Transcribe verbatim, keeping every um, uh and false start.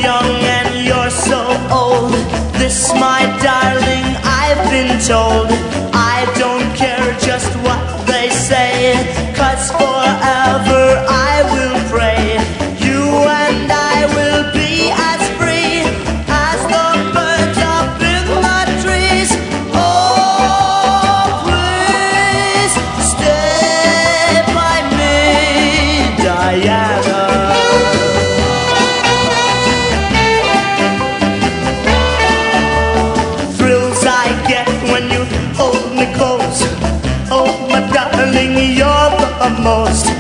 young and you're so old. This, my darling, I've been told. I don't care just what they say, 'cause forever I will pray. You and I will be as free as the birds up in the trees. Oh, please stay by me, Diana. Thrills I get when you hold me close. Oh, my darling, you're the most.